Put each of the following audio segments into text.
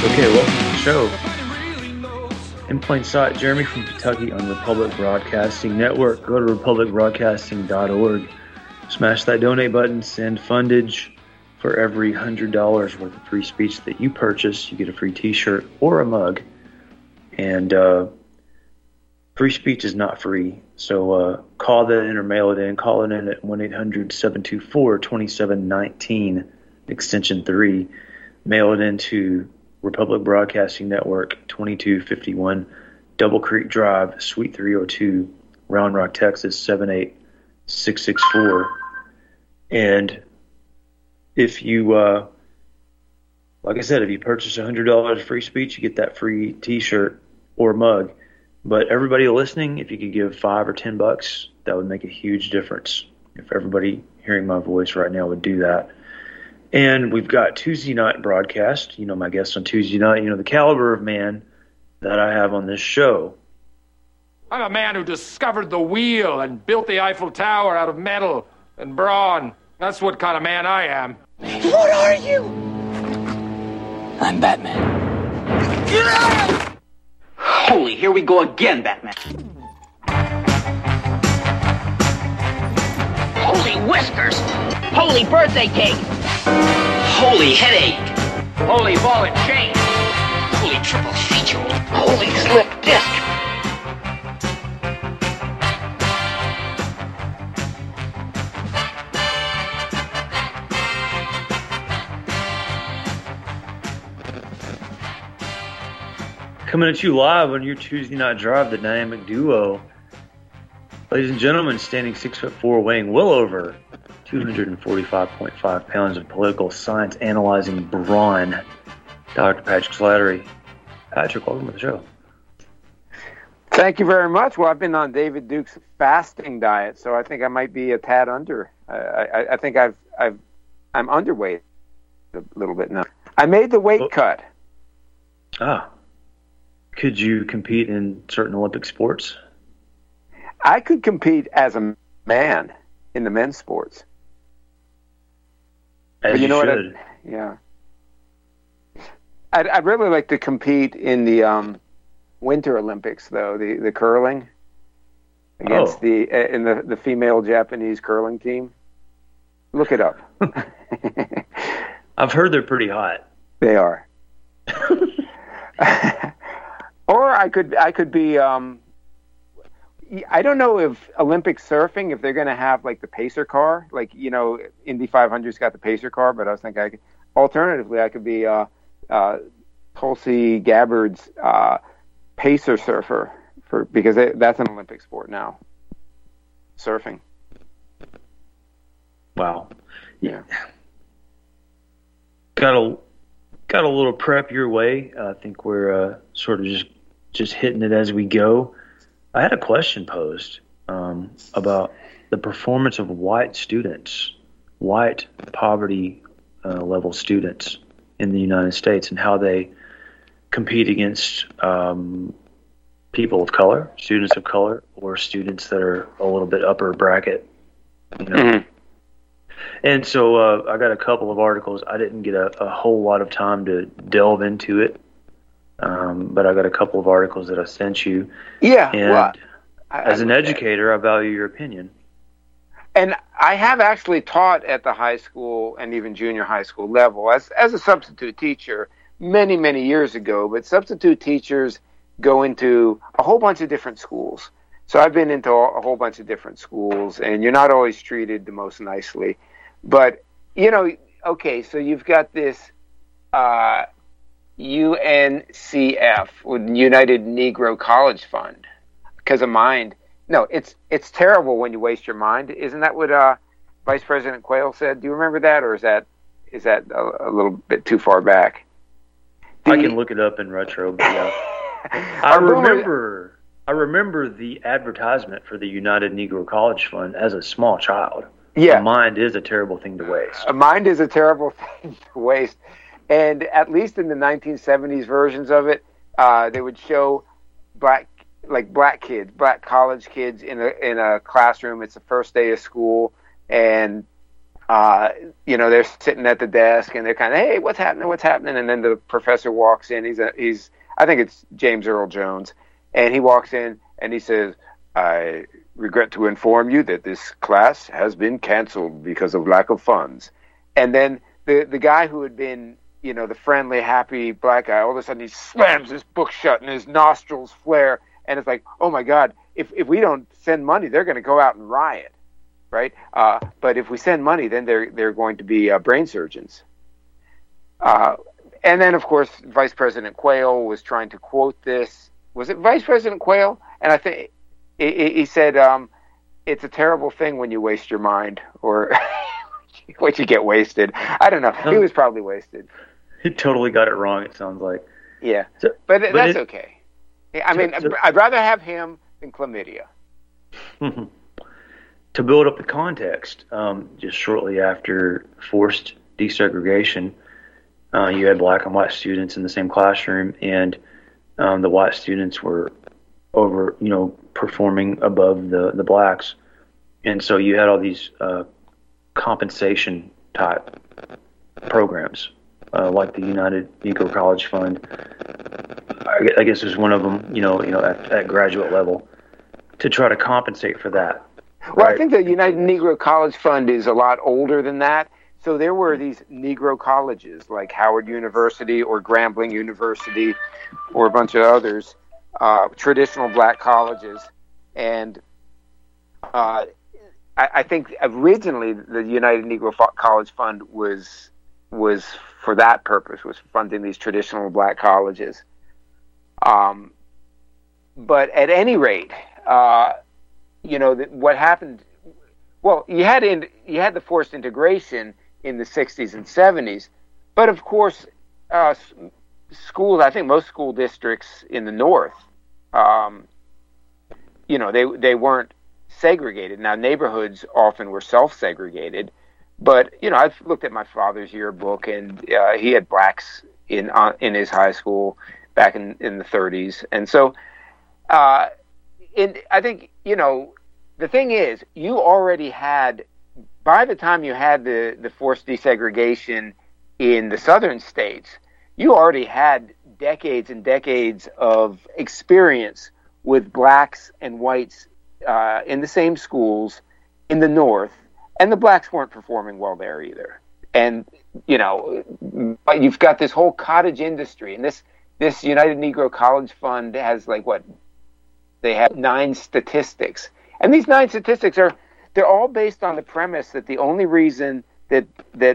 Okay, welcome to the show. In plain sight, Jeremy from Kentucky on Republic Broadcasting Network. Go to republicbroadcasting.org. Smash that donate button, send fundage. For every $100 worth of free speech that you purchase, you get a free t-shirt or a mug. And free speech is not free. So call that in or mail it in. Call it in at 1-800-724-2719, extension 3. Mail it into Republic Broadcasting Network, 2251 Double Creek Drive, Suite 302, Round Rock, Texas, 78664. And if you, like I said, if you purchase $100 free speech, you get that free t-shirt or mug. But everybody listening, if you could give $5 or $10, that would make a huge difference. If everybody hearing my voice right now would do that. And we've got Tuesday night broadcast. You know my guests on Tuesday night. You know the caliber of man that I have on this show. I'm a man who discovered the wheel and built the Eiffel Tower out of metal and brawn. That's what kind of man I am. What are you? I'm Batman. Holy, here we go again, Batman. Holy whiskers! Holy birthday cake! Holy headache! Holy ball and chain! Holy triple feature! Holy slip disc! Coming at you live on your Tuesday night drive, the dynamic duo. Ladies and gentlemen, standing 6'4", weighing well over 245.5 pounds of political science analyzing brawn, Dr. Patrick Slattery. Patrick, welcome to the show. Thank you very much. Well, I've been on David Duke's fasting diet, so I think I might be a tad under. I think I'm underweight a little bit now. I made the weight cut. Ah. Could you compete in certain Olympic sports? I could compete as a man in the men's sports. As you should. Yeah. I'd really like to compete in the Winter Olympics, though, the curling against the female Japanese curling team. Look it up. I've heard they're pretty hot. They are. Or I could be. I don't know if Olympic surfing, if they're going to have like the pacer car, like Indy 500's got the pacer car, but I was thinking alternatively I could be Tulsi Gabbard's pacer surfer because that's an Olympic sport now. Surfing. Wow. Yeah. Got a little prep your way. I think we're sort of just hitting it as we go. I had a question posed about the performance of white students, white poverty level students in the United States, and how they compete against people of color, students of color, or students that are a little bit upper bracket. Mm-hmm. And so I got a couple of articles. I didn't get a whole lot of time to delve into it, but I got a couple of articles that I sent you. Yeah. And well, as an educator, I value your opinion. And I have actually taught at the high school and even junior high school level as a substitute teacher many, many years ago. But substitute teachers go into a whole bunch of different schools. So I've been into a whole bunch of different schools, and you're not always treated the most nicely. But, okay, so you've got this UNCF, United Negro College Fund, because of mind. No, it's terrible when you waste your mind. Isn't that what Vice President Quayle said? Do you remember that, or is that a little bit too far back? I can look it up in retro, but yeah. I remember the advertisement for the United Negro College Fund as a small child. Yeah. A mind is a terrible thing to waste. A mind is a terrible thing to waste. And at least in the 1970s versions of it, they would show black kids, black college kids in a classroom. It's the first day of school, and they're sitting at the desk and they're kind of, hey, what's happening? And then the professor walks in. I think it's James Earl Jones, and he walks in and he says, I regret to inform you that this class has been canceled because of lack of funds. And then the guy who had been, the friendly, happy black guy, all of a sudden he slams his book shut and his nostrils flare. And it's like, oh my God, if we don't send money, they're going to go out and riot, right? But if we send money, then they're going to be brain surgeons. And then, of course, Vice President Quayle was trying to quote this. Was it Vice President Quayle? And I think he said, it's a terrible thing when you waste your mind, or when you get wasted. I don't know. He was probably wasted. He totally got it wrong, it sounds like. Yeah, but that's okay. I mean, I'd rather have him than chlamydia. To build up the context, just shortly after forced desegregation, you had black and white students in the same classroom, and the white students were performing above the blacks. And so you had all these compensation type programs, like the United Negro College Fund. I guess is one of them, at graduate level, to try to compensate for that. Well, right? I think the United Negro College Fund is a lot older than that. So there were these Negro colleges like Howard University or Grambling University or a bunch of others, traditional black colleges. And I think originally the United Negro College Fund was for that purpose, was funding these traditional black colleges. But at any rate, what happened? Well, you had the forced integration in the 60s and 70s, but of course, schools. I think most school districts in the North, they weren't segregated. Now, neighborhoods often were self-segregated, but I've looked at my father's yearbook, and he had blacks in his high school back in the 30s, and so I think the thing is, you already had, by the time you had the forced desegregation in the southern states, you already had decades and decades of experience with blacks and whites in the same schools in the North, and the blacks weren't performing well there either. And you've got this whole cottage industry, and this United Negro College Fund has they have 9 statistics, and these 9 statistics they're all based on the premise that the only reason that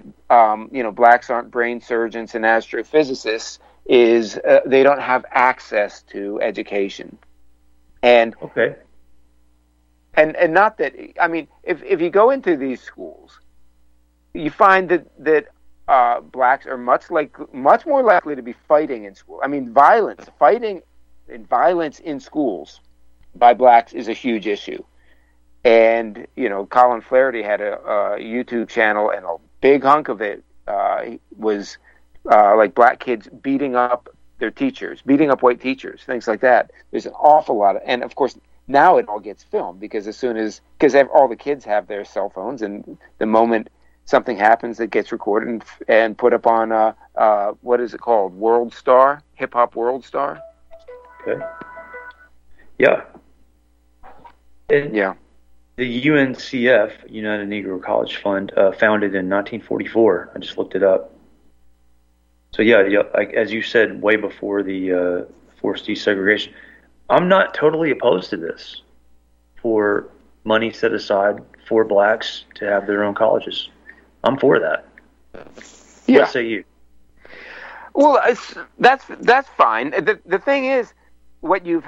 blacks aren't brain surgeons and astrophysicists is they don't have access to education. And okay. And not that, I mean, if you go into these schools, you find that blacks are much more likely to be fighting in school. I mean, fighting and violence in schools by blacks is a huge issue. And, Colin Flaherty had a YouTube channel, and a big hunk of it was like black kids beating up their teachers, beating up white teachers, things like that. There's an awful lot of, and of course, now it all gets filmed because all the kids have their cell phones, and the moment something happens, it gets recorded and put up on, what is it called? World Star? Hip Hop World Star? Okay. Yeah. Yeah. The UNCF, United Negro College Fund, founded in 1944. I just looked it up. So yeah, as you said, way before the forced desegregation. I'm not totally opposed to this, for money set aside for blacks to have their own colleges. I'm for that. Yeah. What say you? Well, that's fine. The thing is, what you've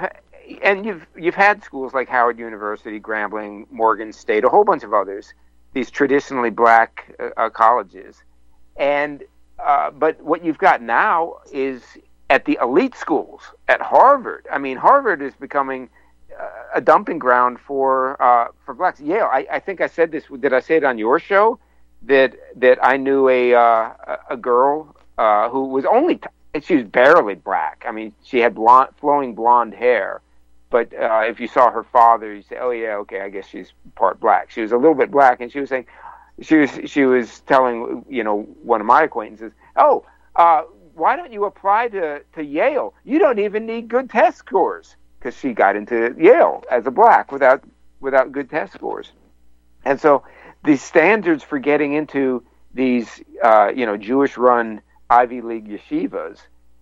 had schools like Howard University, Grambling, Morgan State, a whole bunch of others, these traditionally black colleges, and but what you've got now is at the elite schools, at Harvard. I mean, Harvard is becoming a dumping ground for blacks. Yale. I think I said this. Did I say it on your show? That I knew a girl who was she was barely black. I mean, she had flowing blonde hair. But if you saw her father, you say, oh, yeah, okay, I guess she's part black. She was a little bit black, and she was saying she was telling one of my acquaintances, why don't you apply to Yale? You don't even need good test scores, because she got into Yale as a black without good test scores. And so the standards for getting into these Jewish-run Ivy League yeshivas,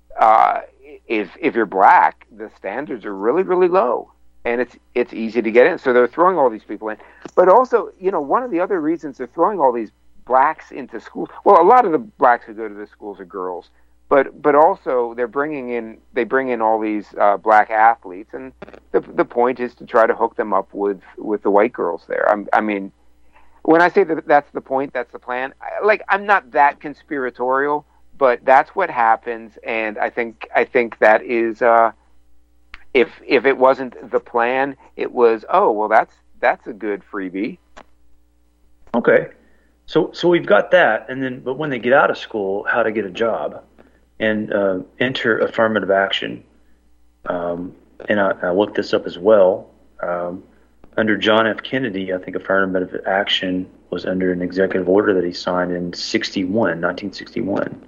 if you're black, the standards are really, really low, and it's easy to get in. So they're throwing all these people in. But also, one of the other reasons they're throwing all these blacks into schools, well, a lot of the blacks who go to the schools are girls, but also they bring in all these black athletes, and the point is to try to hook them up with the white girls there. I mean, when I say that that's the point, that's the plan, I'm not that conspiratorial, but that's what happens, and I think that is if it wasn't the plan, it was, oh well, that's a good freebie. Okay, so we've got that, but when they get out of school, how to get a job and enter affirmative action, and I looked this up as well. Under John F. Kennedy, I think affirmative action was under an executive order that he signed in 1961.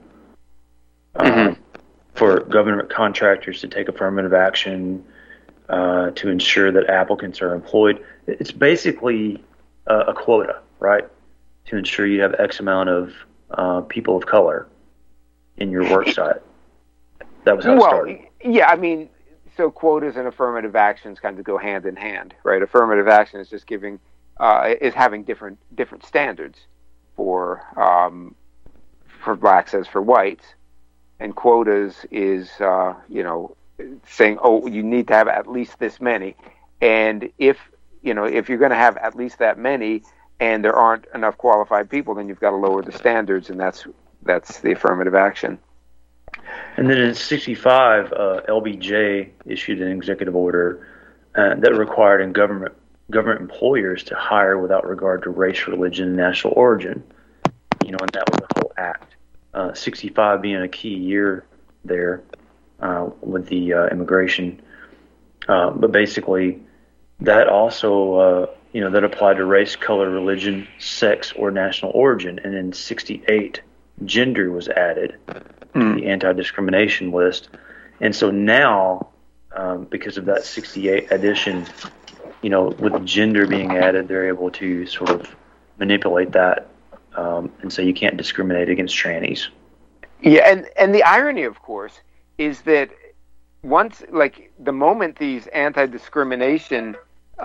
For government contractors to take affirmative action to ensure that applicants are employed. It's basically a quota, right? To ensure you have X amount of people of color in your work site. That was how it started. Yeah, I mean, so quotas and affirmative actions kind of go hand in hand, right? Affirmative action is just is having different standards for blacks as for whites. And quotas is, saying, oh, you need to have at least this many. And if you're going to have at least that many and there aren't enough qualified people, then you've got to lower the standards, and that's the affirmative action. And then in 65, LBJ issued an executive order that required government employers to hire without regard to race, religion, and national origin. And that was the whole act. 65 being a key year there with the immigration. But basically, that also, that applied to race, color, religion, sex, or national origin. And in 68, gender was added to the anti-discrimination list. And so now, because of that 68 addition, with gender being added, they're able to sort of manipulate that. And so you can't discriminate against trannies. Yeah, and the irony, of course, is that the moment these anti-discrimination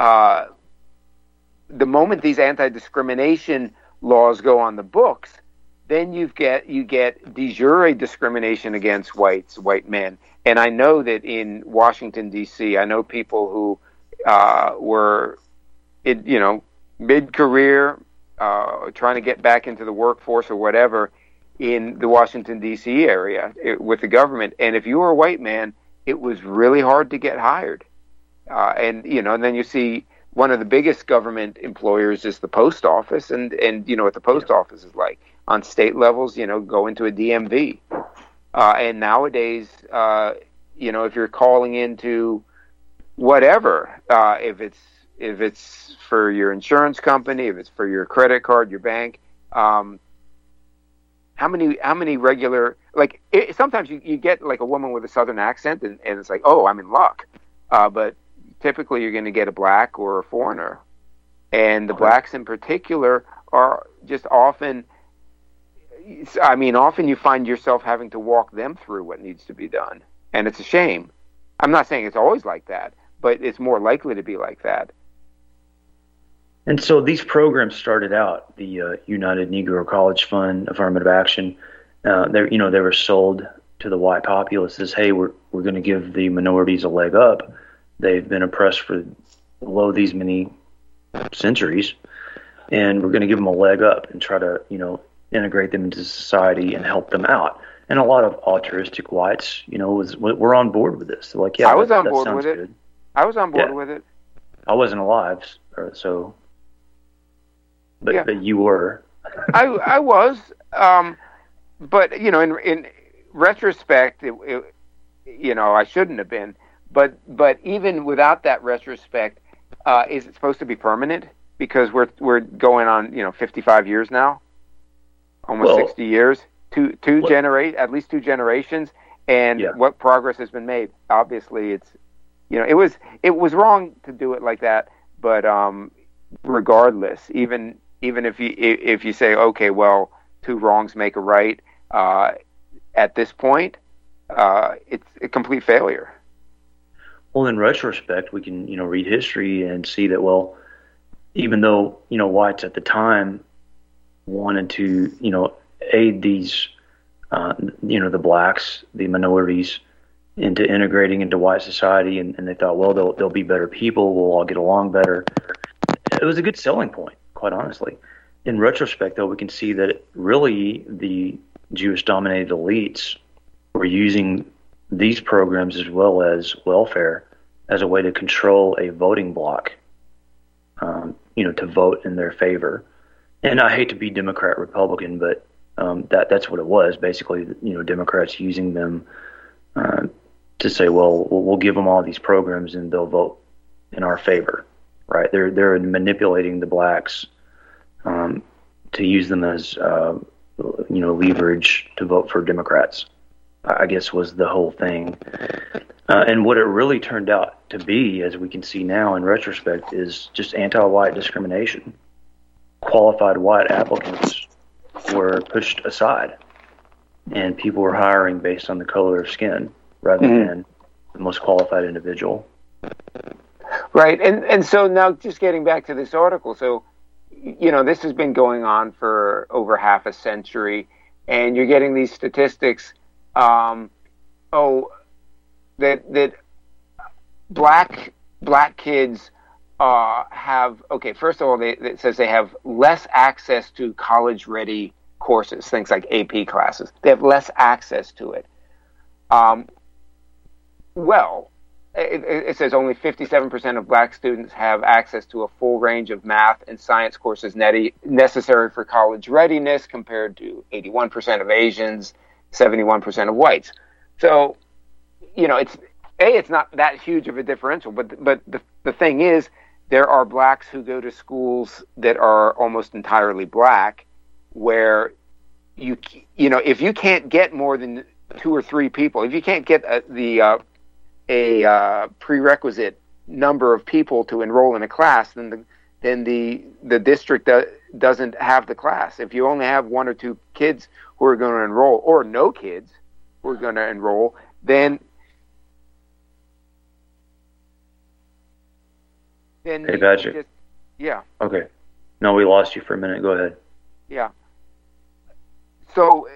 laws go on the books, then you get de jure discrimination against white men. And I know that in Washington, D.C., I know people who were, mid-career, trying to get back into the workforce or whatever in the Washington, D.C. area with the government. And if you were a white man, it was really hard to get hired. And then you see one of the biggest government employers is the post office. And what the post office is like. On state levels, go into a DMV. And nowadays, if you're calling into whatever, if it's for your insurance company, if it's for your credit card, your bank, how many regular, sometimes you get like a woman with a southern accent and it's like, oh, I'm in luck. But typically you're going to get a black or a foreigner. And the blacks in particular are just often you find yourself having to walk them through what needs to be done. And it's a shame. I'm not saying it's always like that, but it's more likely to be like that. And so these programs started out, the United Negro College Fund, affirmative action. They were sold to the white populace as, hey, we're going to give the minorities a leg up. They've been oppressed for these many centuries, and we're going to give them a leg up and try to, integrate them into society and help them out. And a lot of altruistic whites, were on board with this. They're like, yeah, I was on that board sounds with it. good. I was on board with it. I wasn't alive, so. But you were. I was, but in retrospect, I shouldn't have been. But even without that retrospect, is it supposed to be permanent? because we're going on 55 years now, almost 60 years, at least two generations, and what progress has been made. Obviously, it's it was wrong to do it like that, but regardless, even if you say, okay, well, two wrongs make a right, at this point, it's a complete failure. Well, in retrospect, we can read history and see that, well, even though whites at the time wanted to aid these the blacks, the minorities, into integrating into white society, and they thought, well, they'll be better people, we'll all get along better. It was a good selling point, quite honestly. In retrospect, though, we can see that really the Jewish-dominated elites were using these programs as well as welfare as a way to control a voting bloc, to vote in their favor. And I hate to be Democrat Republican, but that's what it was. Basically, Democrats using them to say, well, we'll give them all these programs and they'll vote in our favor, right? They're manipulating the blacks to use them as leverage to vote for Democrats, I guess, was the whole thing. And what it really turned out to be, as we can see now in retrospect, is just anti-white discrimination. Qualified white applicants were pushed aside, and people were hiring based on the color of skin rather than the most qualified individual. Right, and so now just getting back to this article, so this has been going on for over half a century, and you're getting these statistics. That black kids have, first of all, it says they have less access to college-ready courses, things like AP classes. They have less access to it. It says only 57% of black students have access to a full range of math and science courses necessary for college readiness, compared to 81% of Asians, 71% of whites. So, it's not that huge of a differential, but the thing is, there are blacks who go to schools that are almost entirely black, where if you can't get more than 2 or 3 people, if you can't get a prerequisite number of people to enroll in a class, then the district doesn't have the class. If you only have 1 or 2 kids who are going to enroll, or no kids who are going to enroll, then hey, Patrick. Yeah. Okay. No, we lost you for a minute. Go ahead. Yeah. So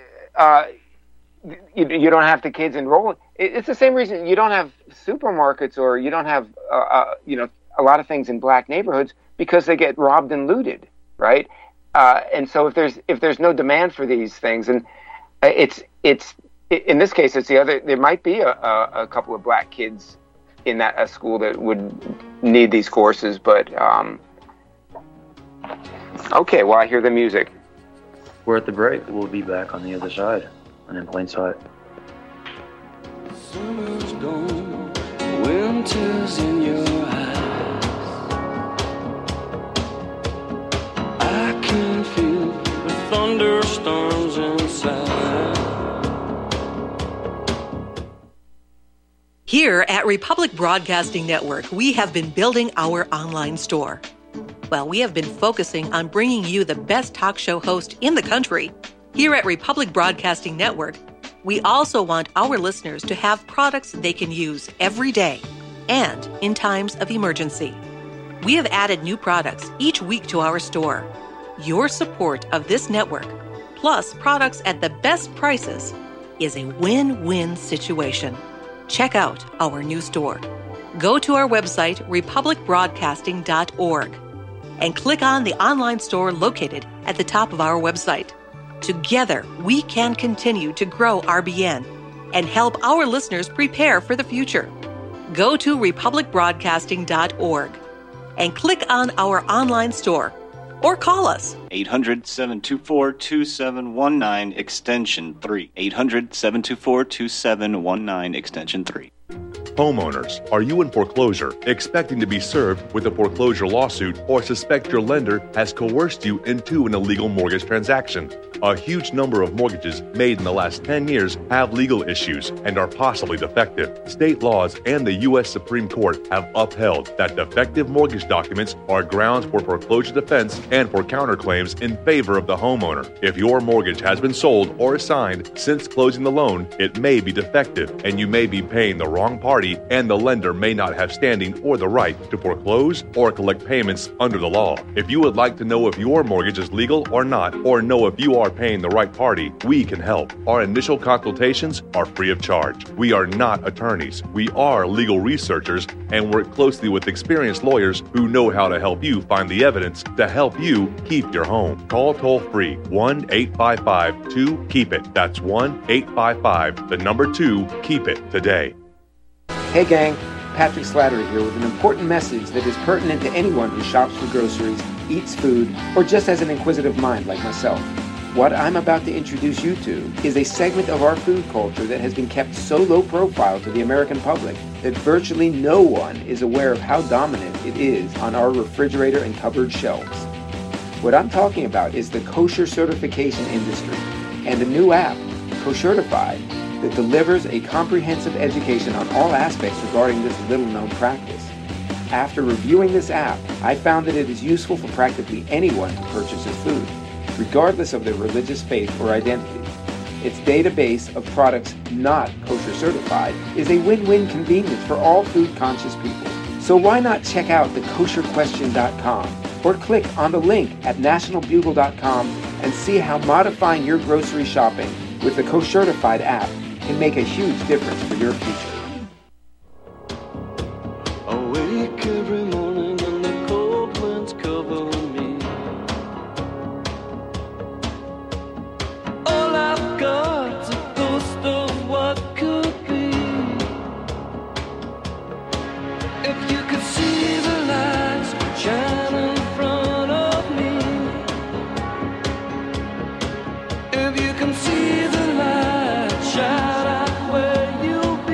you don't have the kids enrolling. It's the same reason you don't have supermarkets, or you don't have a lot of things in black neighborhoods, because they get robbed and looted, right? And so if there's no demand for these things, and it's in this case, it's the other. There might be a couple of black kids in a school that would need these courses, but okay. Well, I hear the music. We're at the break. We'll be back on the other side, on In Plain Sight. Summer's gone, winter's in your eyes. I can feel the thunderstorms inside. Here at Republic Broadcasting Network, we have been building our online store. Well, we have been focusing on bringing you the best talk show host in the country. Here at Republic Broadcasting Network, we also want our listeners to have products they can use every day and in times of emergency. We have added new products each week to our store. Your support of this network, plus products at the best prices, is a win-win situation. Check out our new store. Go to our website, republicbroadcasting.org, and click on the online store located at the top of our website. Together, we can continue to grow RBN and help our listeners prepare for the future. Go to republicbroadcasting.org and click on our online store, or call us. 800-724-2719, extension 3. 800-724-2719, extension 3. Homeowners, are you in foreclosure, expecting to be served with a foreclosure lawsuit, or suspect your lender has coerced you into an illegal mortgage transaction? A huge number of mortgages made in the last 10 years have legal issues and are possibly defective. State laws and the U.S. Supreme Court have upheld that defective mortgage documents are grounds for foreclosure defense and for counterclaims in favor of the homeowner. If your mortgage has been sold or assigned since closing the loan, it may be defective and you may be paying the wrong party, and the lender may not have standing or the right to foreclose or collect payments under the law. If you would like to know if your mortgage is legal or not, or know if you are paying the right party, we can help. Our initial consultations are free of charge. We are not attorneys. We are legal researchers and work closely with experienced lawyers who know how to help you find the evidence to help you keep your home. Call toll-free 1-855-2-KEEP-IT. That's 1-855-2-KEEP-IT today. Hey gang, Patrick Slattery here with an important message that is pertinent to anyone who shops for groceries, eats food, or just has an inquisitive mind like myself. What I'm about to introduce you to is a segment of our food culture that has been kept so low profile to the American public that virtually no one is aware of how dominant it is on our refrigerator and cupboard shelves. What I'm talking about is the kosher certification industry and a new app, Koshertified, that delivers a comprehensive education on all aspects regarding this little-known practice. After reviewing this app, I found that it is useful for practically anyone who purchases food, regardless of their religious faith or identity. Its database of products not kosher certified is a win-win convenience for all food-conscious people. So why not check out thekosherquestion.com or click on the link at nationalbugle.com and see how modifying your grocery shopping with the Koshertified app can make a huge difference for your future. Awake every morning and the cold winds cover me. All I've got's a ghost of what could be. If you could see the lights shine in front of me. If you can see the lights shine where you'll be.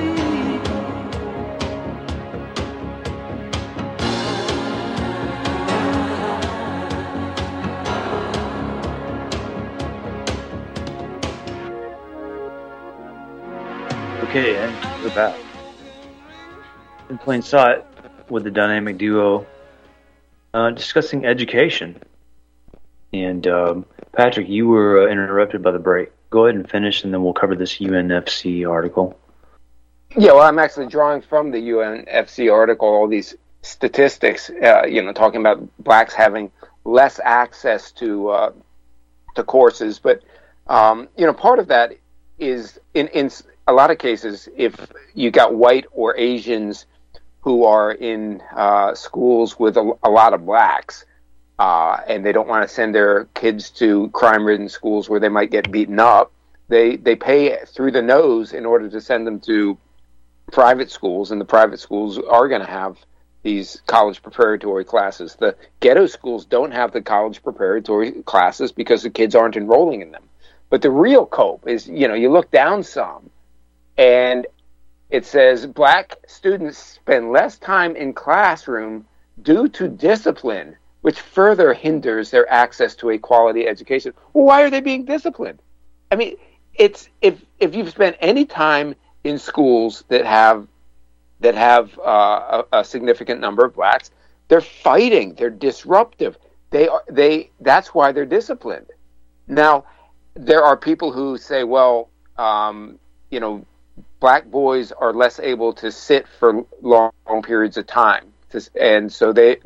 Okay, and we're back. In plain sight with the dynamic duo discussing education. And Patrick, you were interrupted by the break. Go ahead and finish, and then we'll cover this UNFC article. Yeah, well, I'm actually drawing from the UNFC article all these statistics, talking about blacks having less access to courses. But, part of that is, in a lot of cases, if you got white or Asians who are in schools with a lot of blacks, and they don't want to send their kids to crime-ridden schools where they might get beaten up, they pay through the nose in order to send them to private schools, and the private schools are going to have these college preparatory classes. The ghetto schools don't have the college preparatory classes because the kids aren't enrolling in them. But the real cope is, you look down some, and it says black students spend less time in classroom due to discipline, which further hinders their access to a quality education. Well, why are they being disciplined? I mean, it's if you've spent any time in schools that have a significant number of blacks, they're fighting, they're disruptive. That's why they're disciplined. Now, there are people who say, well, black boys are less able to sit for long periods of time, and so they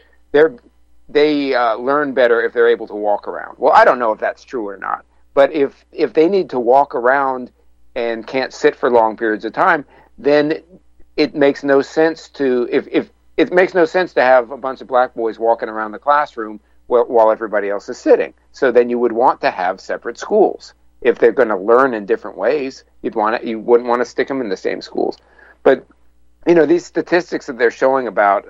learn better if they're able to walk around. Well, I don't know if that's true or not, but if they need to walk around and can't sit for long periods of time, then it makes no sense to if it makes no sense to have a bunch of black boys walking around the classroom while everybody else is sitting. So then you would want to have separate schools. If they're going to learn in different ways, you wouldn't want to stick them in the same schools. But these statistics that they're showing about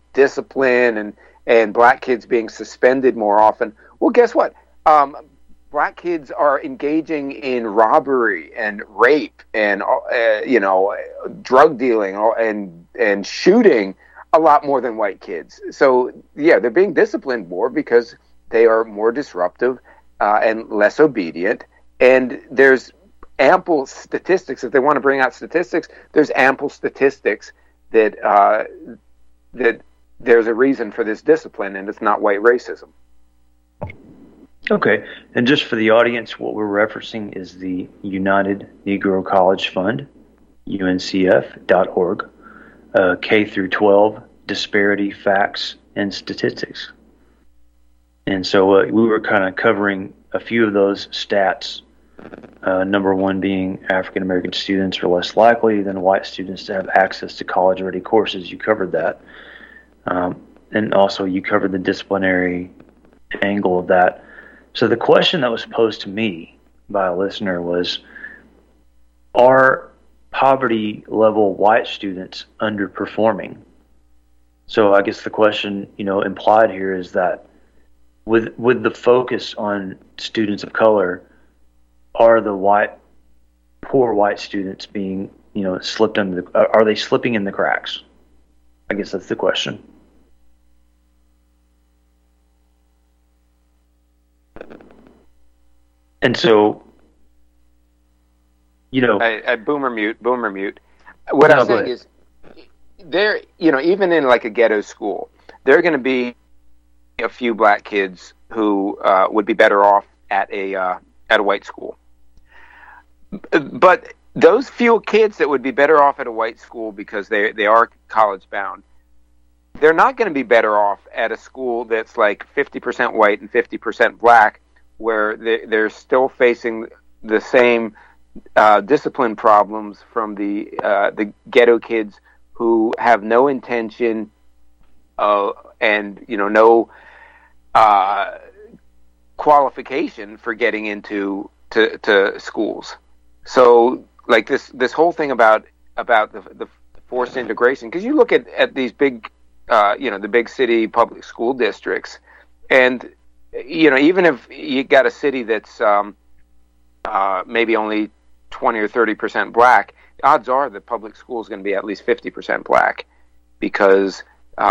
discipline and black kids being suspended more often. Well, guess what? black kids are engaging in robbery and rape and drug dealing and shooting a lot more than white kids. So yeah, they're being disciplined more because they are more disruptive and less obedient. And there's ample statistics. If they want to bring out statistics, there's ample statistics that that there's a reason for this discipline, and it's not white racism. Okay, and just for the audience, what we're referencing is the United Negro College Fund, UNCF.org, K through 12 disparity facts and statistics. And so we were kind of covering a few of those stats. Number one being African American students are less likely than white students to have access to college-ready courses. You covered that. And also you covered the disciplinary angle of that. So the question that was posed to me by a listener was, are poverty level white students underperforming? So I guess the question, implied here is that with the focus on students of color, are the poor white students being, slipped under are they slipping in the cracks? I guess that's the question. And so, I boomer mute. What I'm saying is, there, even in like a ghetto school, there are going to be a few black kids who would be better off at a white school. But those few kids that would be better off at a white school because they are college bound, they're not going to be better off at a school that's like 50% white and 50% black, where they're still facing the same discipline problems from the ghetto kids who have no intention and no qualification for getting into to schools. So like this whole thing about the forced integration, because you look at these big the big city public school districts, and even if you got a city that's maybe only 20 or 30% black, odds are the public school is going to be at least 50% black, because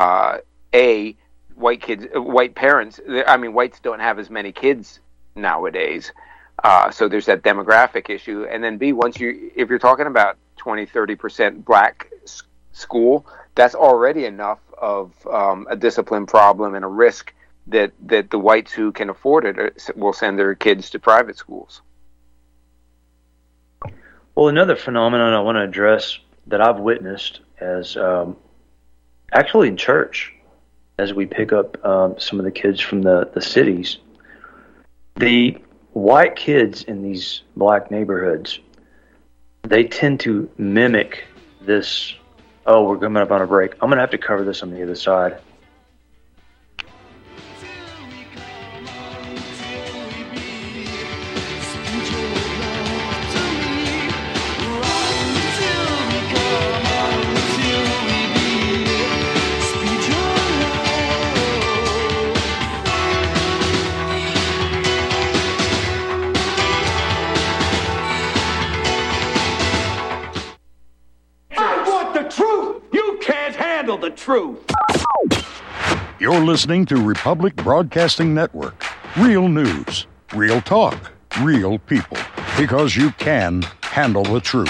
white parents, whites don't have as many kids nowadays, so there's that demographic issue. And then B, if you're talking about 20-30% black school, that's already enough of a discipline problem and a risk that the whites who can afford it will send their kids to private schools. Well, another phenomenon I want to address that I've witnessed as actually in church, as we pick up some of the kids from the cities, the white kids in these black neighborhoods, they tend to mimic this. Oh, we're coming up on a break. I'm going to have to cover this on the other side. The truth. You're listening to Republic Broadcasting Network. Real news, real talk, real people. Because you can handle the truth.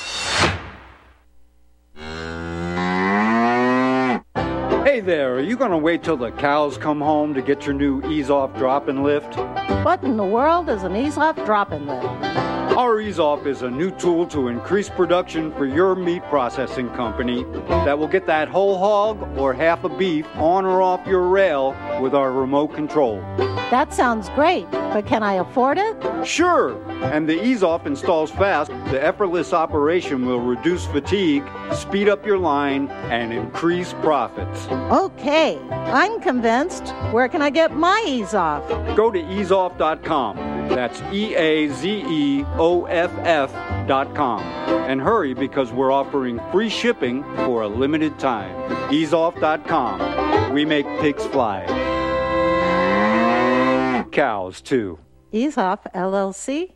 Hey there, are you going to wait till the cows come home to get your new ease-off drop-and lift? What in the world is an ease-off drop-and lift? Our ease-off is a new tool to increase production for your meat processing company that will get that whole hog or half a beef on or off your rail with our remote control. That sounds great, but can I afford it? Sure, and the ease-off installs fast. The effortless operation will reduce fatigue, speed up your line, and increase profits. Okay, I'm convinced. Where can I get my ease-off? Go to easeoff.com. That's EAZEOFF.com. And hurry, because we're offering free shipping for a limited time. Easeoff.com. We make pigs fly. Cows, too. EaseOff, LLC,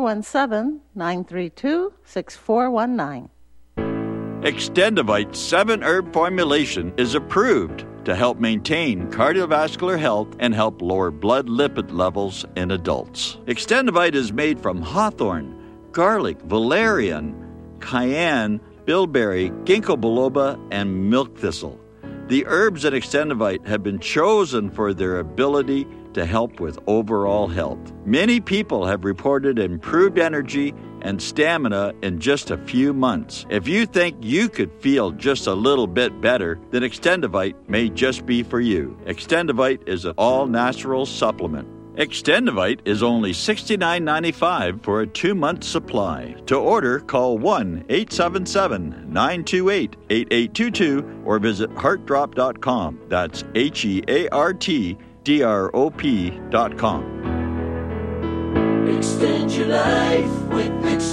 417-932-6419. Extendivite 7-herb formulation is approved to help maintain cardiovascular health and help lower blood lipid levels in adults. Extendivite is made from hawthorn, garlic, valerian, cayenne, bilberry, ginkgo biloba, and milk thistle. The herbs in Extendivite have been chosen for their ability to help with overall health. Many people have reported improved energy and stamina in just a few months. If you think you could feel just a little bit better, then Extendivite may just be for you. Extendivite is an all-natural supplement. Extendivite is only $69.95 for a 2-month supply. To order, call 1-877-928-8822 or visit heartdrop.com. That's HEARTDROP.com. Extend your life with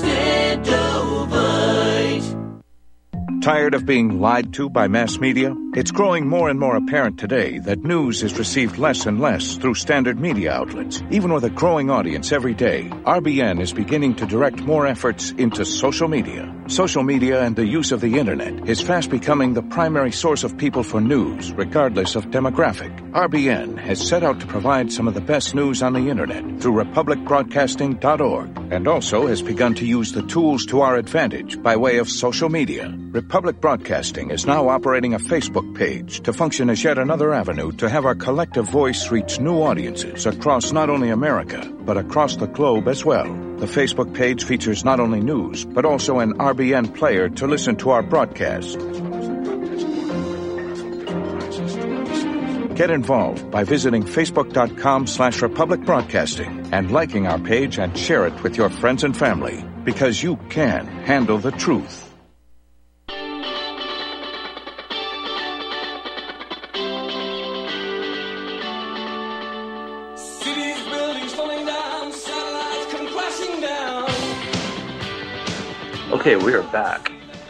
Extendovite. Tired of being lied to by mass media? It's growing more and more apparent today that news is received less and less through standard media outlets. Even with a growing audience every day, RBN is beginning to direct more efforts into social media. Social media and the use of the internet is fast becoming the primary source of people for news, regardless of demographic. RBN has set out to provide some of the best news on the internet through republicbroadcasting.org, and also has begun to use the tools to our advantage by way of social media. Republic Broadcasting is now operating a Facebook page to function as yet another avenue to have our collective voice reach new audiences across not only America, but across the globe as well. The Facebook page features not only news, but also an RBN player to listen to our broadcast. Get involved by visiting facebook.com/Republic Broadcasting and liking our page and share it with your friends and family, because you can handle the truth. Okay, we are back.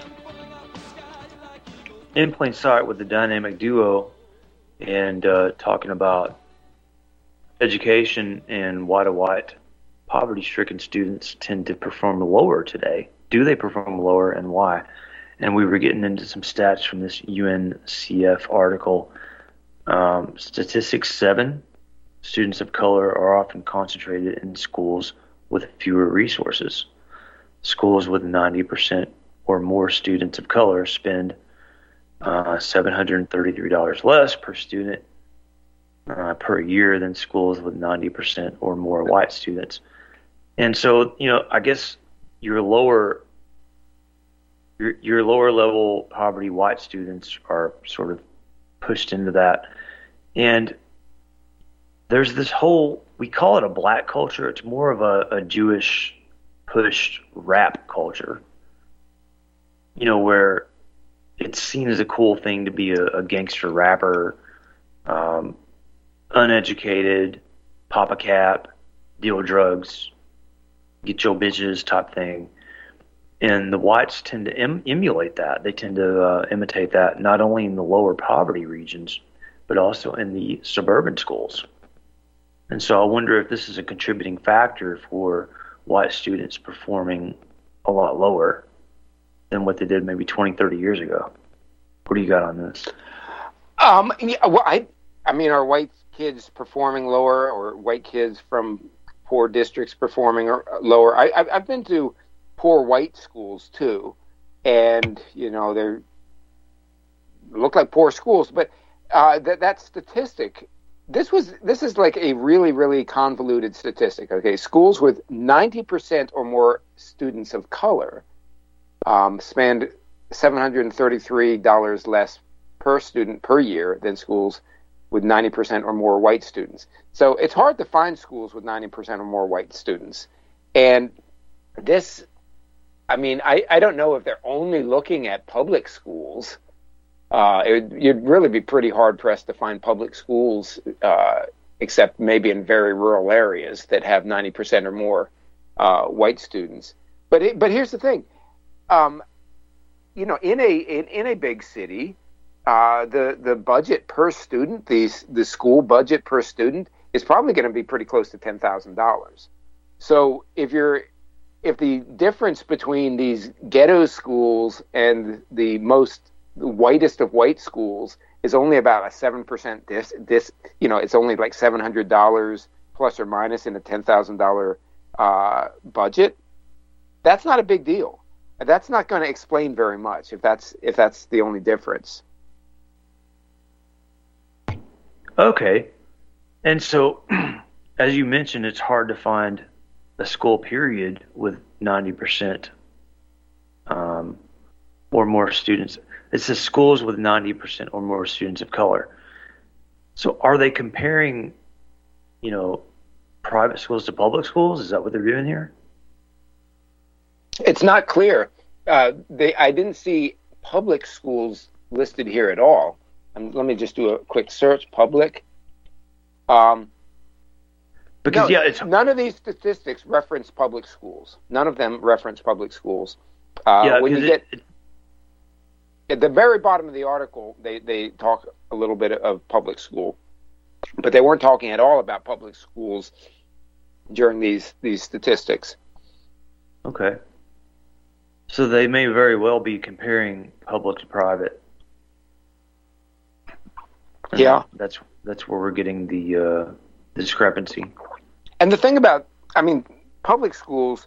In plain sight with the dynamic duo and talking about education and why do white poverty-stricken students tend to perform lower today. Do they perform lower and why? And we were getting into some stats from this UNCF article. Statistics 7, students of color are often concentrated in schools with fewer resources. Schools with 90% or more students of color spend $733 less per student per year than schools with 90% or more white students. And so, I guess your lower level poverty white students are sort of pushed into that. And there's this whole, we call it a black culture. It's more of a Jewish pushed rap culture, where it's seen as a cool thing to be a gangster rapper, uneducated, pop a cap, deal drugs, get your bitches type thing. And the whites tend to emulate that. They tend to imitate that not only in the lower poverty regions, but also in the suburban schools. And so I wonder if this is a contributing factor for white students performing a lot lower than what they did maybe 20, 30 years ago. What do you got on this? Are white kids performing lower, or white kids from poor districts performing lower? I've been to poor white schools too, and they look like poor schools, but that statistic. This is like a really, really convoluted statistic. Okay, schools with 90% or more students of color spend $733 less per student per year than schools with 90% or more white students. So it's hard to find schools with 90% or more white students. And this, I don't know if they're only looking at public schools. You'd really be pretty hard-pressed to find public schools, except maybe in very rural areas that have 90% or more white students. But here's the thing. In a big city, the budget per student, the school budget per student is probably going to be pretty close to $10,000. So if the difference between these ghetto schools and the whitest of white schools is only about a 7% it's only like $700 plus or minus in a $10,000 budget. That's not a big deal. That's not going to explain very much if that's the only difference. Okay. And so, as you mentioned, it's hard to find a school period with 90% or more students. It says schools with 90% or more students of color. So are they comparing, private schools to public schools? Is that what they're doing here? It's not clear. I didn't see public schools listed here at all. Let me just do a quick search. Public. None of these statistics reference public schools. None of them reference public schools. When you get at the very bottom of the article, they talk a little bit of public school, but they weren't talking at all about public schools during these statistics. Okay. So they may very well be comparing public to private. And yeah, that's where we're getting the discrepancy. And the thing about, public schools,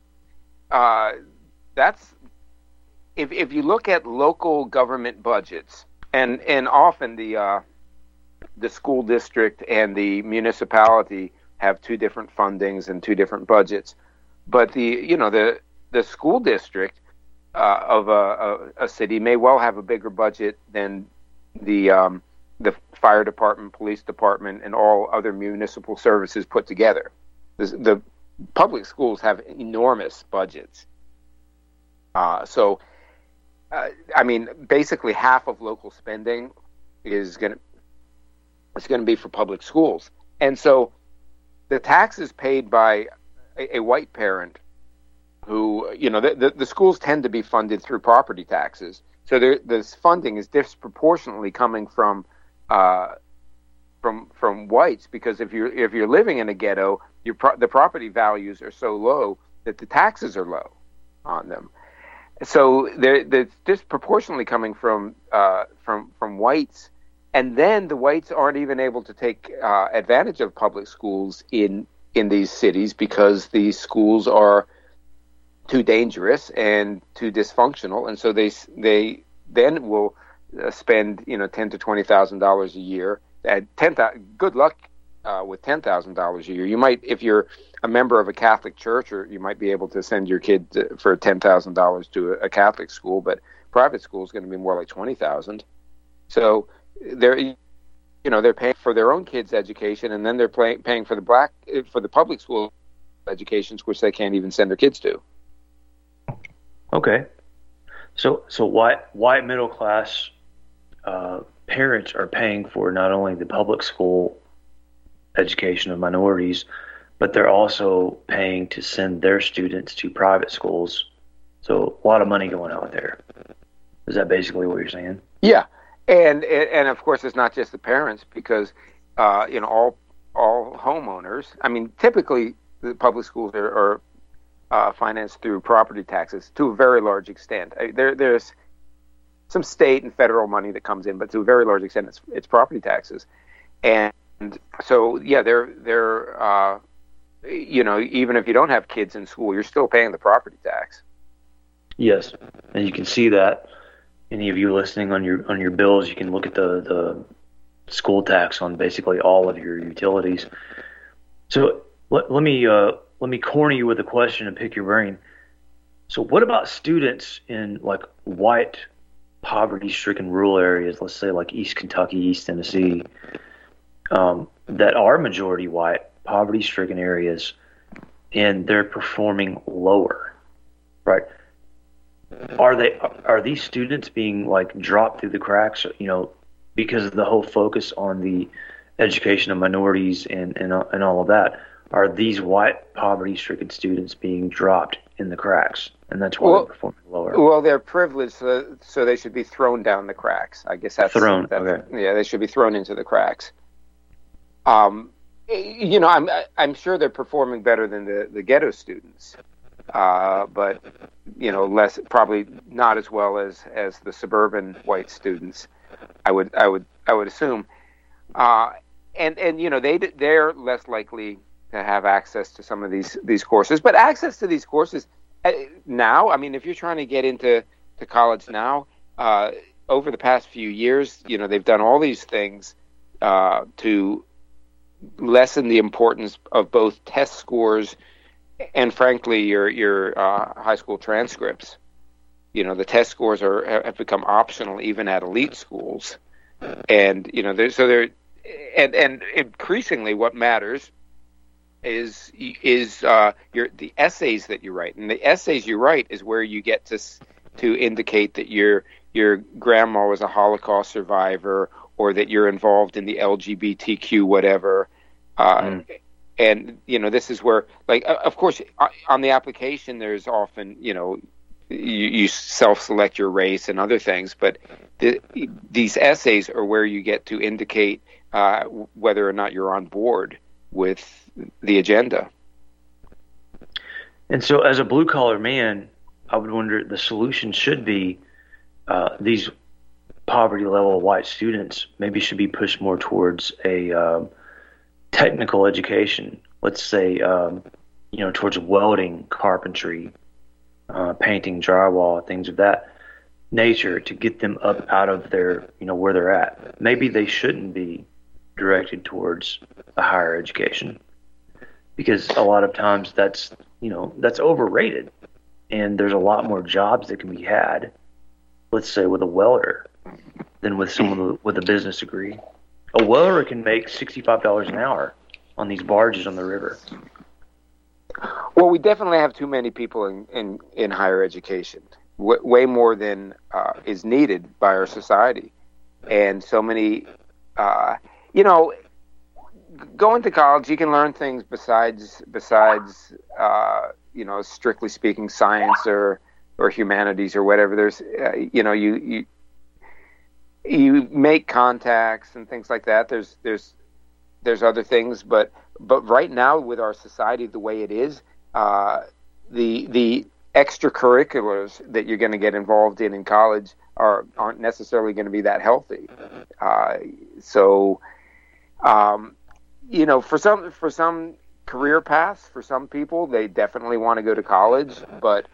that's if you look at local government budgets, and often the school district and the municipality have two different fundings and two different budgets, but the school district of a city may well have a bigger budget than the fire department, police department, and all other municipal services put together. The public schools have enormous budgets. Basically half of local spending is going to be for public schools. And so the taxes paid by a white parent who, the schools tend to be funded through property taxes. So this funding is disproportionately coming from whites, because if you're living in a ghetto, the property values are so low that the taxes are low on them. So they're disproportionately coming from whites, and then the whites aren't even able to take advantage of public schools in these cities because these schools are too dangerous and too dysfunctional, and so they then will spend $10,000 to $20,000 a year. Good luck with $10,000 a year. You might, if you're a member of a Catholic church, or you might be able to send your kid for $10,000 to a Catholic school, but private school is going to be more like $20,000. So they're paying for their own kids' education, and then they're paying for the public school educations, which they can't even send their kids to. Okay, so white middle class parents are paying for not only the public school education of minorities, but they're also paying to send their students to private schools. So a lot of money going out there. Is that basically what you're saying? Yeah, and of course it's not just the parents, because all homeowners. Typically the public schools are financed through property taxes to a very large extent. There's some state and federal money that comes in, but to a very large extent it's property taxes. And so they're even if you don't have kids in school, you're still paying the property tax. Yes, and you can see that. Any of you listening on your bills, you can look at the school tax on basically all of your utilities. So let me corner you with a question and pick your brain. So what about students in like white, poverty-stricken rural areas, let's say like East Kentucky, East Tennessee, that are majority white, poverty-stricken areas, and they're performing lower, right? Are these students being like dropped through the cracks, because of the whole focus on the education of minorities and all of that? Are these white poverty-stricken students being dropped in the cracks, and that's why they're performing lower? Well, they're privileged, so they should be thrown down the cracks. I guess that's thrown. Okay. Yeah, they should be thrown into the cracks. You know, I'm sure they're performing better than the ghetto students, but you know, probably not as well as the suburban white students. I would assume, and you know, they're less likely to have access to some of these courses. But access to these courses now, I mean, if you're trying to get into college now, over the past few years, you know, they've done all these things to lessen the importance of both test scores and, frankly, your high school transcripts. You know, the test scores have become optional even at elite schools, and you know, and increasingly what matters is the essays that you write, and the essays you write is where you get to indicate that your grandma was a Holocaust survivor, or that you're involved in the LGBTQ whatever. And you know, this is where, like, of course, on the application, there's often, you know, you self-select your race and other things, but these essays are where you get to indicate whether or not you're on board with the agenda. And so, as a blue-collar man, I would wonder, the solution should be these poverty-level white students maybe should be pushed more towards a technical education. Let's say, you know, towards welding, carpentry, painting, drywall, things of that nature, to get them up out of their, you know, where they're at. Maybe they shouldn't be directed towards a higher education, because a lot of times that's, you know, that's overrated, and there's a lot more jobs that can be had, let's say, with a welder than with someone with a business degree. A welder can make $65 an hour on these barges on the river. Well, we definitely have too many people in higher education, way more than is needed by our society, and so many. You know, going to college, you can learn things besides you know, strictly speaking, science or humanities or whatever. There's you know, you make contacts and things like that. There's other things, but right now, with our society the way it is, the extracurriculars that you're going to get involved in college aren't necessarily going to be that healthy. So, you know, for some career paths, for some people, they definitely want to go to college, but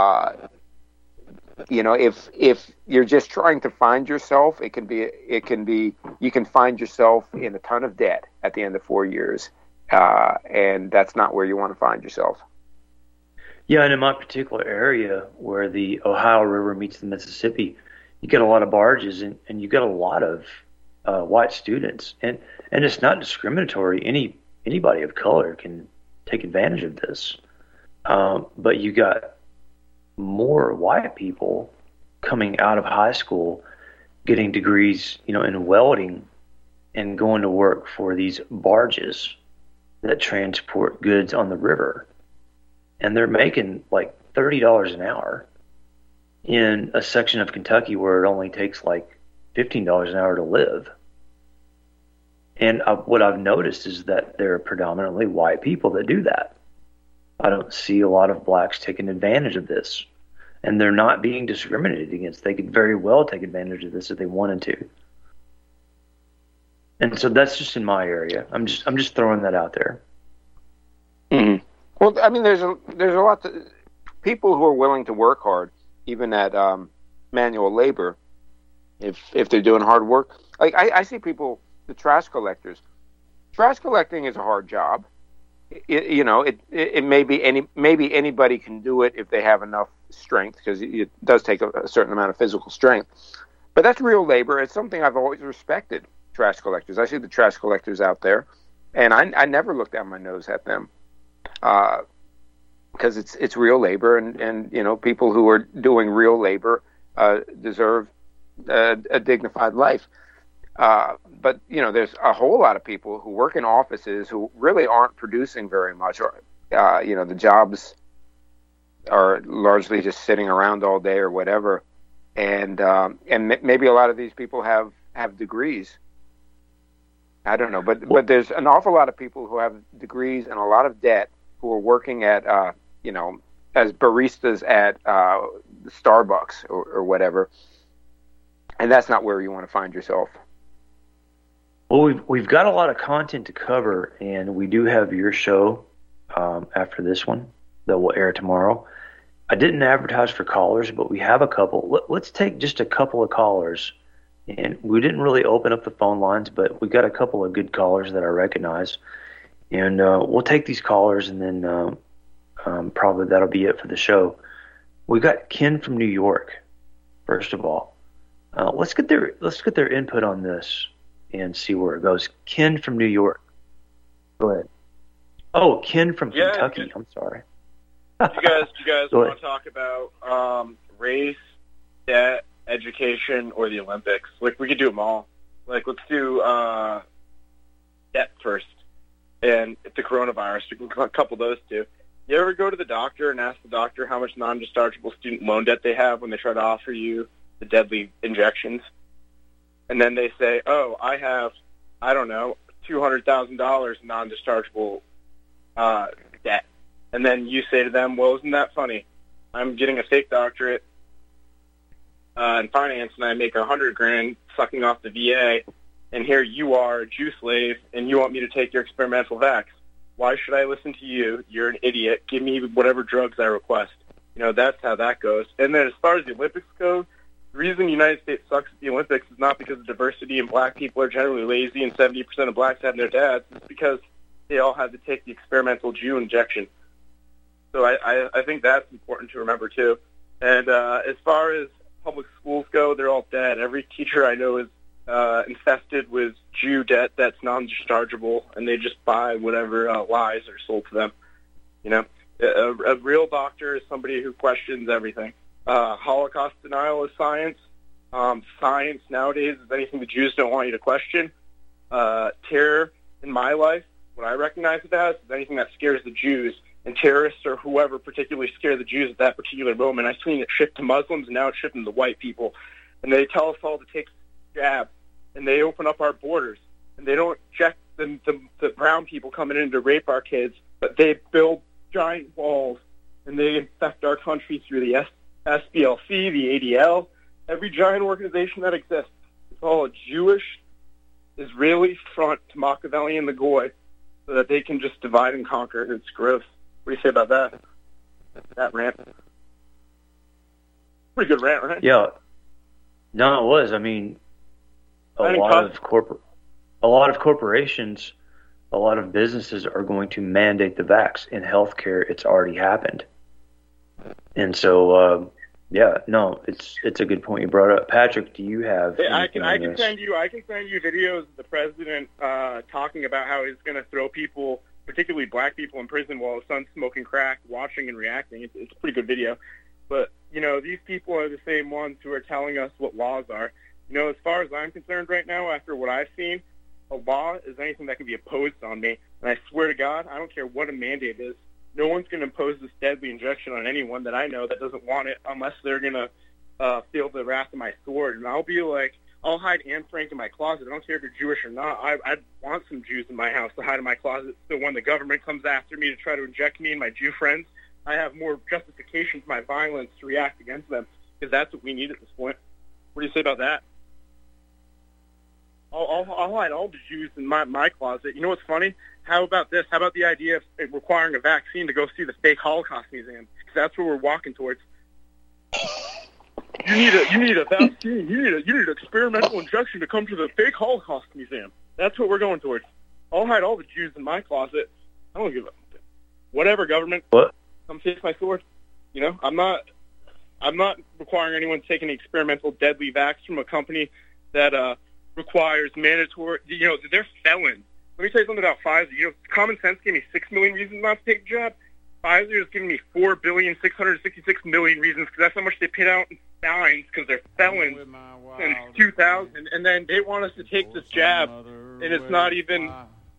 you know, if you're just trying to find yourself, it can be you can find yourself in a ton of debt at the end of 4 years, and that's not where you want to find yourself. Yeah, and in my particular area where the Ohio River meets the Mississippi, you get a lot of barges, and you get a lot of white students, and it's not discriminatory. Anybody of color can take advantage of this, but you got more white people coming out of high school, getting degrees, you know, in welding, and going to work for these barges that transport goods on the river, and they're making like $30 an hour in a section of Kentucky where it only takes like $15 an hour to live. And what I've noticed is that there are predominantly white people that do that. I don't see a lot of blacks taking advantage of this, and they're not being discriminated against. They could very well take advantage of this if they wanted to. And so that's just in my area. I'm just throwing that out there. Mm-hmm. Well, I mean, there's a lot of people who are willing to work hard, even at manual labor, if they're doing hard work. Like I see people, the trash collectors. Trash collecting is a hard job. It maybe anybody can do it if they have enough strength, because it does take a certain amount of physical strength. But that's real labor. It's something I've always respected. Trash collectors. I see the trash collectors out there, and I never look down my nose at them, because it's real labor, and you know, people who are doing real labor deserve a dignified life. But you know, there's a whole lot of people who work in offices who really aren't producing very much, or you know, the jobs are largely just sitting around all day or whatever, and maybe a lot of these people have degrees, I don't know, but there's an awful lot of people who have degrees and a lot of debt who are working at, as baristas at Starbucks or whatever, and that's not where you want to find yourself. Well, we've got a lot of content to cover, and we do have your show after this one that will air tomorrow. I didn't advertise for callers, but we have a couple. Let's take just a couple of callers. And we didn't really open up the phone lines, but we got a couple of good callers that I recognize. And we'll take these callers, and then probably that'll be it for the show. We got Ken from New York, first of all. Let's get their input on this and see where it goes. Ken from New York. Go ahead. Oh, Ken from Kentucky. I'm sorry. Do you guys want to talk about race, debt, education, or the Olympics? Like, we could do them all. Like, let's do debt first, and the coronavirus. We can couple those two. You ever go to the doctor and ask the doctor how much non-dischargeable student loan debt they have when they try to offer you the deadly injections? And then they say, oh, I have, I don't know, $200,000 non-dischargeable debt. And then you say to them, well, isn't that funny? I'm getting a fake doctorate in finance, and I make $100,000 sucking off the VA, and here you are, a Jew slave, and you want me to take your experimental vax. Why should I listen to you? You're an idiot. Give me whatever drugs I request. That's how that goes. And then as far as the Olympics go, the reason the United States sucks at the Olympics is not because of diversity and black people are generally lazy and 70% of blacks have their dads. It's because they all had to take the experimental Jew injection. So I think that's important to remember, too. And as far as public schools go, they're all dead. Every teacher I know is infested with Jew debt that's non-dischargeable, and they just buy whatever lies are sold to them. A real doctor is somebody who questions everything. Holocaust denial is science. Science nowadays is anything the Jews don't want you to question. Terror in my life, what I recognize it as, is anything that scares the Jews. And terrorists or whoever particularly scare the Jews at that particular moment. I've seen it shift to Muslims, and now it's shifting to white people. And they tell us all to take jabs, and they open up our borders. And they don't check the brown people coming in to rape our kids, but they build giant walls, and they infect our country through the SPLC, the ADL, every giant organization that exists. It's all a Jewish, Israeli front to Machiavellian the Goy, so that they can just divide and conquer. It's gross. What do you say about that? That rant? Pretty good rant, right? Yeah. No, it was. I mean, a lot of corporations, a lot of businesses are going to mandate the vax. In healthcare, it's already happened. And so, it's a good point you brought up. Patrick, do you have? Hey, I can send you videos of the president talking about how he's going to throw people, particularly black people, in prison while his son's smoking crack, watching and reacting. It's a pretty good video. But, these people are the same ones who are telling us what laws are. As far as I'm concerned right now, after what I've seen, a law is anything that can be imposed on me. And I swear to God, I don't care what a mandate is. No one's going to impose this deadly injection on anyone that I know that doesn't want it unless they're going to feel the wrath of my sword. And I'll be like, I'll hide Anne Frank in my closet. I don't care if you're Jewish or not. I want some Jews in my house to hide in my closet, so when the government comes after me to try to inject me and my Jew friends, I have more justification for my violence to react against them, because that's what we need at this point. What do you say about that? I'll hide all the Jews in my closet. You know what's funny? How about this? How about the idea of requiring a vaccine to go see the fake Holocaust museum? Because that's where we're walking towards. You need a vaccine. You need an experimental injection to come to the fake Holocaust museum. That's what we're going towards. I'll hide all the Jews in my closet. I don't give a whatever, government. What? Come face my sword. I'm not requiring anyone to take any experimental deadly vax from a company that requires mandatory. They're felons. Let me tell you something about Pfizer. Common sense gave me 6 million reasons not to take the job. Pfizer is giving me 4,666,000,000 reasons, because that's how much they paid out in fines because they're felons since 2000. And then they want us to take this jab, and it's not even.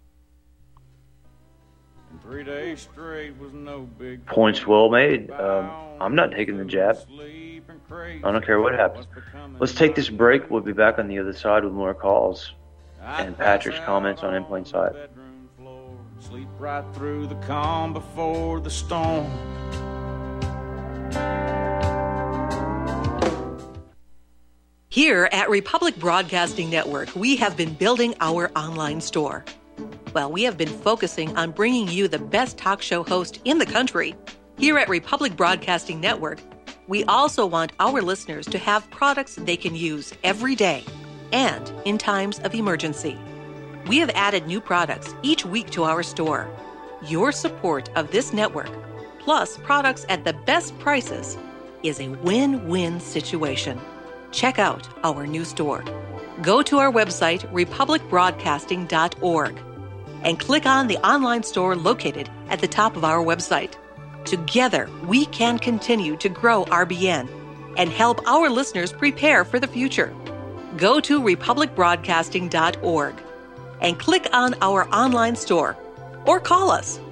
3 days straight was no big. Points well made. I'm not taking the jab. I don't care what happens. Let's take this break. We'll be back on the other side with more calls. and Patrick's comments on In Plain Sight. Sleep right through the calm before the storm. Here at Republic Broadcasting Network, we have been building our online store. Well, we have been focusing on bringing you the best talk show host in the country. Here at Republic Broadcasting Network, we also want our listeners to have products they can use every day and in times of emergency. We have added new products each week to our store. Your support of this network, plus products at the best prices, is a win-win situation. Check out our new store. Go to our website, republicbroadcasting.org, and click on the online store located at the top of our website. Together, we can continue to grow RBN and help our listeners prepare for the future. Go to republicbroadcasting.org and click on our online store or call us.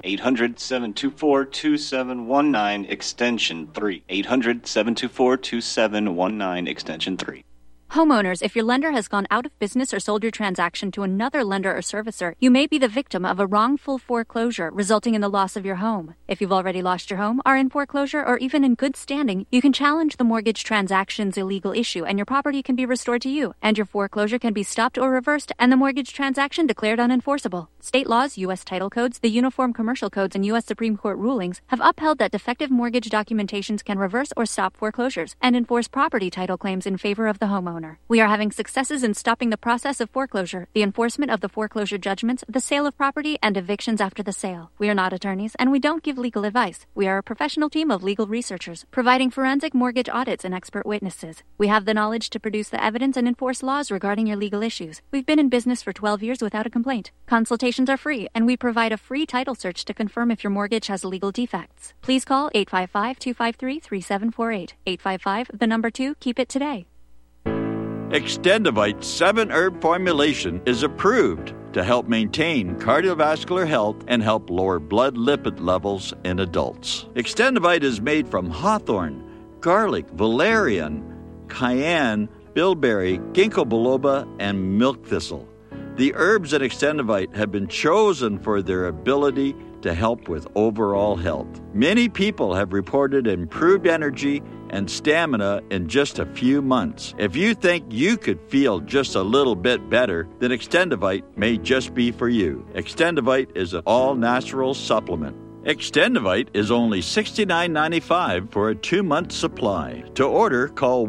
800-724-2719, extension 3. 800-724-2719, extension 3. Homeowners, if your lender has gone out of business or sold your transaction to another lender or servicer, you may be the victim of a wrongful foreclosure, resulting in the loss of your home. If you've already lost your home, are in foreclosure, or even in good standing, you can challenge the mortgage transaction's illegal issue, and your property can be restored to you, and your foreclosure can be stopped or reversed, and the mortgage transaction declared unenforceable. State laws, U.S. title codes, the Uniform Commercial Codes, and U.S. Supreme Court rulings have upheld that defective mortgage documentations can reverse or stop foreclosures and enforce property title claims in favor of the homeowner. We are having successes in stopping the process of foreclosure, the enforcement of the foreclosure judgments, the sale of property, and evictions after the sale. We are not attorneys, and we don't give legal advice. We are a professional team of legal researchers, providing forensic mortgage audits and expert witnesses. We have the knowledge to produce the evidence and enforce laws regarding your legal issues. We've been in business for 12 years without a complaint. Consultations are free, and we provide a free title search to confirm if your mortgage has legal defects. Please call 855-253-3748. 855, keep it today. Extendivite 7-herb formulation is approved to help maintain cardiovascular health and help lower blood lipid levels in adults. Extendivite is made from hawthorn, garlic, valerian, cayenne, bilberry, ginkgo biloba, and milk thistle. The herbs in Extendivite have been chosen for their ability to help with overall health. Many people have reported improved energy and stamina in just a few months. If you think you could feel just a little bit better, then Extendivite may just be for you. Extendivite is an all-natural supplement. Extendivite is only $69.95 for a 2-month supply. To order, call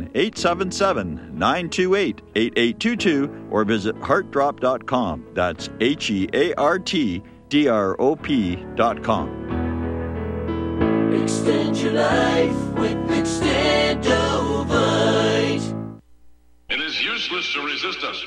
1-877-928-8822 or visit heartdrop.com. That's HEARTDROP.com. Extend your life with Extendovite. It is useless to resist us.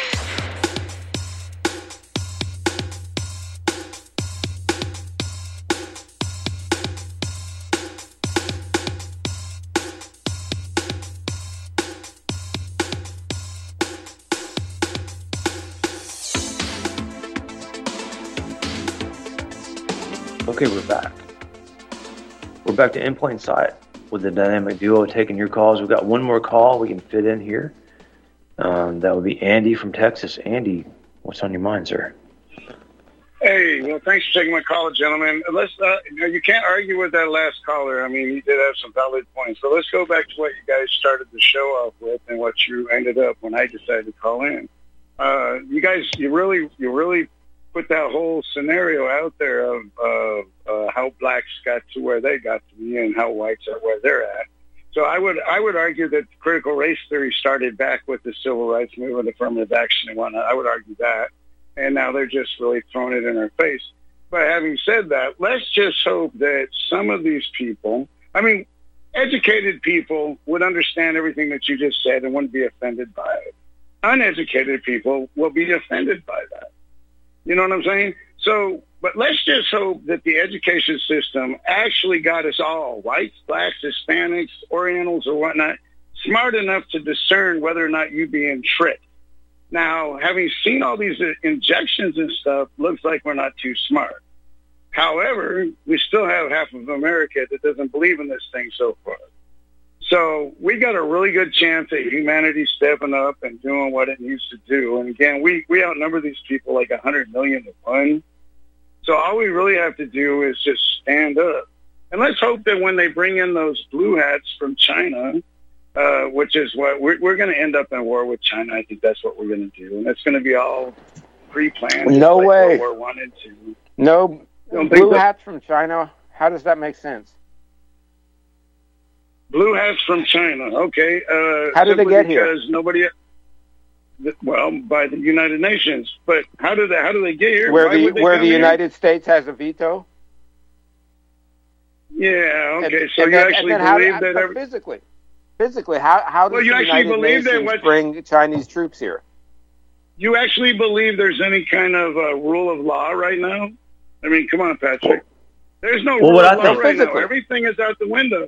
Okay, we're back. We're back to In Plain Sight with the dynamic duo taking your calls. We've got one more call we can fit in here. That would be Andy from Texas. Andy, what's on your mind, sir? Hey, well, thanks for taking my call, gentlemen. You can't argue with that last caller. I mean, he did have some valid points. So let's go back to what you guys started the show off with and what you ended up when I decided to call in. You guys, you really put that whole scenario out there of how blacks got to where they got to be and how whites are where they're at. So I would argue that critical race theory started back with the civil rights movement, affirmative action, and whatnot. I would argue that, and now they're just really throwing it in our face. But having said that, let's just hope that some of these people, I mean, educated people would understand everything that you just said and wouldn't be offended by it. Uneducated people will be offended by that. You know what I'm saying? So, but let's just hope that the education system actually got us all, whites, blacks, Hispanics, Orientals, or whatnot, smart enough to discern whether or not you're being tricked. Now, having seen all these injections and stuff, looks like we're not too smart. However, we still have half of America that doesn't believe in this thing so far. So we got a really good chance at humanity stepping up and doing what it needs to do. And again, we outnumber these people like 100 million to 1. So all we really have to do is just stand up. And let's hope that when they bring in those blue hats from China, which is what we're going to end up in war with China. I think that's what we're going to do. And it's going to be all pre-planned. No way. World War I and II. No blue hats from China. How does that make sense? Blue hats from China. Okay. How did they get here? Because nobody. Well, by the United Nations. But how do they get here? Where the United States has a veto? Yeah. Okay. So you actually believe that? Physically, how does the United Nations bring Chinese troops here? You actually believe there's any kind of rule of law right now? I mean, come on, Patrick. There's no rule of law right now. Everything is out the window.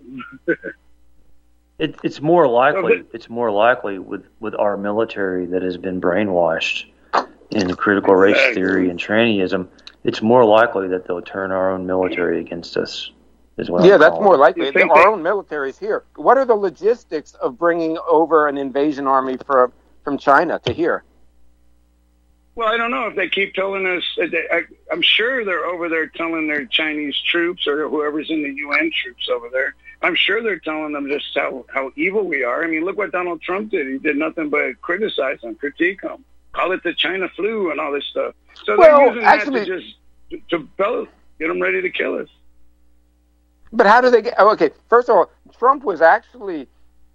It's more likely. It's more likely with our military that has been brainwashed in critical race theory and trannyism. It's more likely that they'll turn our own military against us as well. Yeah, that's more likely. Our own military is here. What are the logistics of bringing over an invasion army from China to here? Well, I don't know if they keep telling us. I'm sure they're over there telling their Chinese troops or whoever's in the UN troops over there. I'm sure they're telling them just how evil we are. I mean, look what Donald Trump did. He did nothing but criticize them, critique them, call it the China flu and all this stuff. So they're using that to just get them ready to kill us. But how do they get? Okay, first of all, Trump was actually,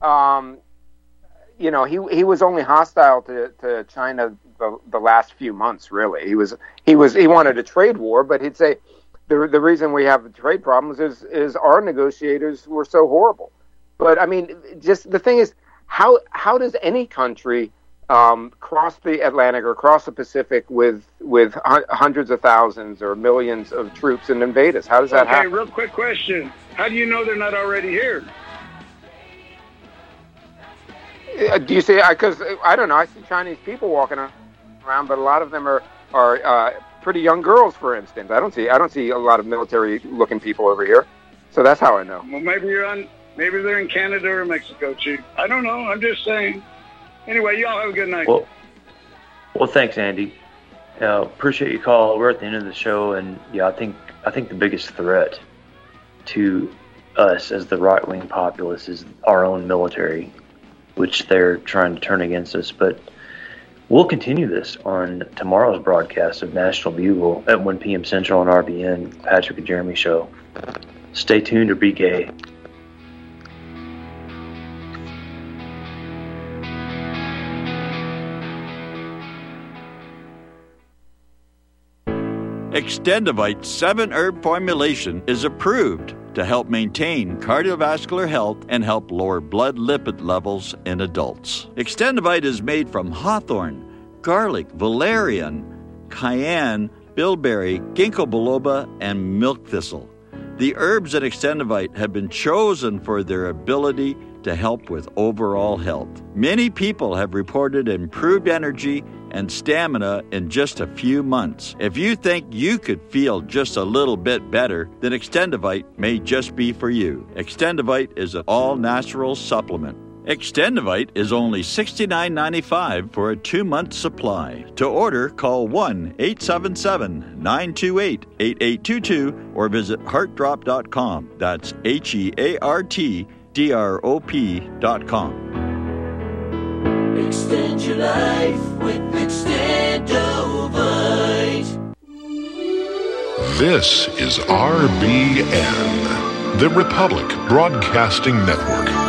he was only hostile to China the last few months. Really, he wanted a trade war, but he'd say the reason we have the trade problems is our negotiators were so horrible. But I mean, just the thing is, how does any country cross the Atlantic or cross the Pacific with hundreds of thousands or millions of troops and invade us? How does that happen? Okay, real quick question. How do you know they're not already here? Do you see? Because I don't know. I see Chinese people walking around, but a lot of them are pretty young girls, for instance. I don't see a lot of military-looking people over here. So that's how I know. Well, maybe they're in Canada or Mexico, Chief. I don't know. I'm just saying. Anyway, y'all have a good night. Well, thanks, Andy. Appreciate your call. We're at the end of the show, and yeah, I think the biggest threat to us as the right-wing populace is our own military, which they're trying to turn against us. But we'll continue this on tomorrow's broadcast of National Bugle at 1 p.m. Central on RBN, Patrick and Jeremy Show. Stay tuned or be gay. Extendivite 7-herb formulation is approved to help maintain cardiovascular health and help lower blood lipid levels in adults. Extendivite is made from hawthorn, garlic, valerian, cayenne, bilberry, ginkgo biloba, and milk thistle. The herbs in Extendivite have been chosen for their ability to help with overall health. Many people have reported improved energy and stamina in just a few months. If you think you could feel just a little bit better, then Extendivite may just be for you. Extendivite is an all-natural supplement. Extendivite is only $69.95 for a 2-month supply. To order, call 1-877-928-8822 or visit heartdrop.com. That's HEARTDROP.com. Extend your life with Extendovite. This is RBN, the Republic Broadcasting Network.